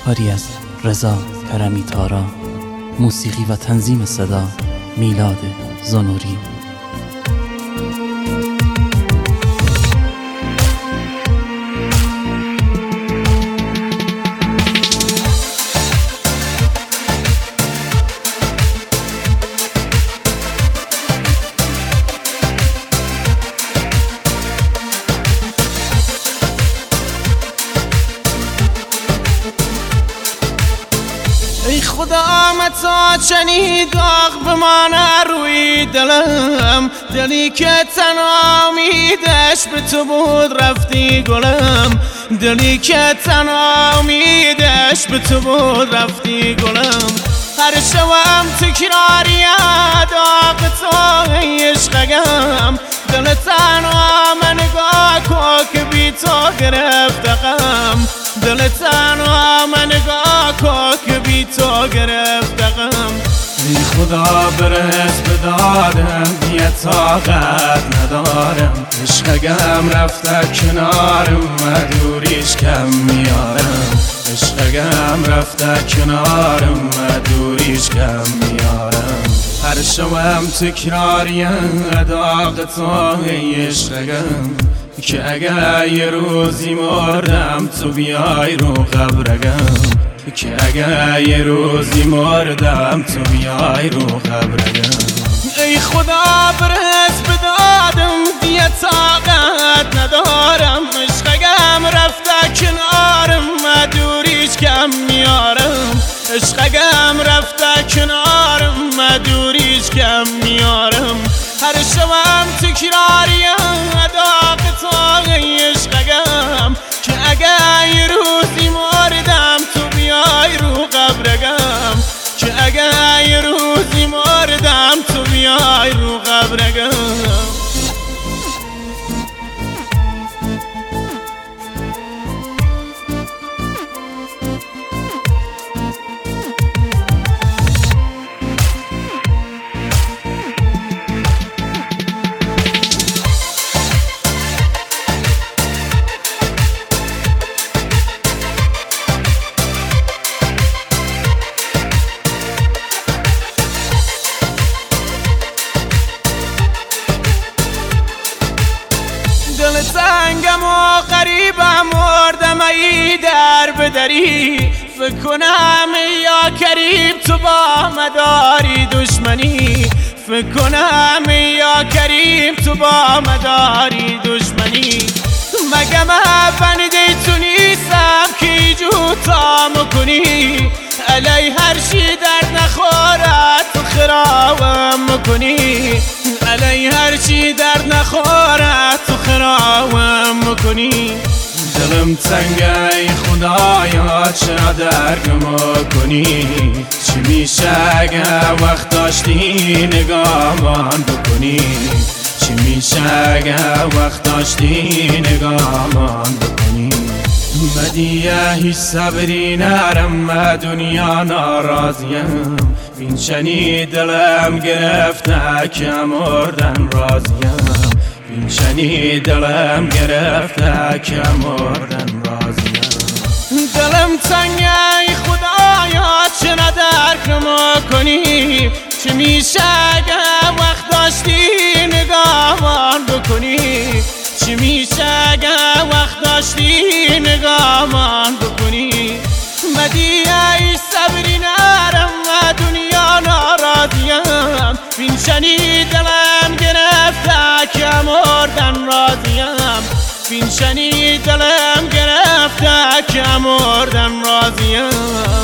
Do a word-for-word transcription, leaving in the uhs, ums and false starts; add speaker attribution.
Speaker 1: کاری از رضا کرمی تارا، موسیقی و تنظیم صدا میلاد زنوری.
Speaker 2: ای خدا متا چنین داغ بمانه روی دلم، دلی که تنها امیدش به تو بود رفتی گلم، دلی که تنها امیدش به تو بود رفتی گلم. هر شبم تکراریه داغ تو ای عشقم، دل تنها من نگاه کن که بی تو گرفته غم، دل تنها من نگاه کن که بی تو گرفته غم. ای خدا برس به دادم یه طاقت ندارم، عشقم رفته کنارم و دوریش کم میارم، عشقم رفته کنارم و دوریش کم میارم. هر شبم تکراریم داغ تو ای عشقم، که اگر یه روزی مردم تو بیای رو قبرگم، که اگر یه روزی مردم تو بیای رو قبرگم. ای خدا برس به دادم دیگه طاقت ندارم، عشقم رفته کنارم و دوریش کم میارم، عشقم رفته کنارم و دوریش کم میارم. هر شبم تکراریم داغ تو ای عشقم، که اگر یه روزی مردم تو بیای رو قبرگم، که اگر یه روزی مردم تو بیای رو قبرگم. دل تنگم و غریبم مردم ای در بدری، فکر کنم یا کریم تو با مداری دشمنی، فکر کنم یا کریم تو با مداری دشمنی. مگه من بنده تو نیستم که جو تا مکنی، علی هر چی درد نخورد تو خرابم مکنی، علی هر چی درد نخورد تو خرابم مکنی. دلم تنگه ای خدایا چرا درکم کنی، چی میشه اگه وقت داشتی نگاهمان بکنی، چی میشه اگه وقت داشتی نگاهمان بکنی. بدیه هیچ صبری نرم و دنیا ناراضیم، بین شنی دلم گرفته که مردن راضیم، بین شنی دلم گرفته که مردن راضیم. دلم تنگه ای خدایا چرا درکم کنی، چه میشه اگه وقت داشتی نگاهمان بکنی، چی میشه اگه وقت داشتی نگاهمان بکنی. مدیه ای صبری نرم و دنیا ناراضیم، بین شنی دلم گرفته که مردن راضیم، بین شنی دلم گرفته که مردن راضیم.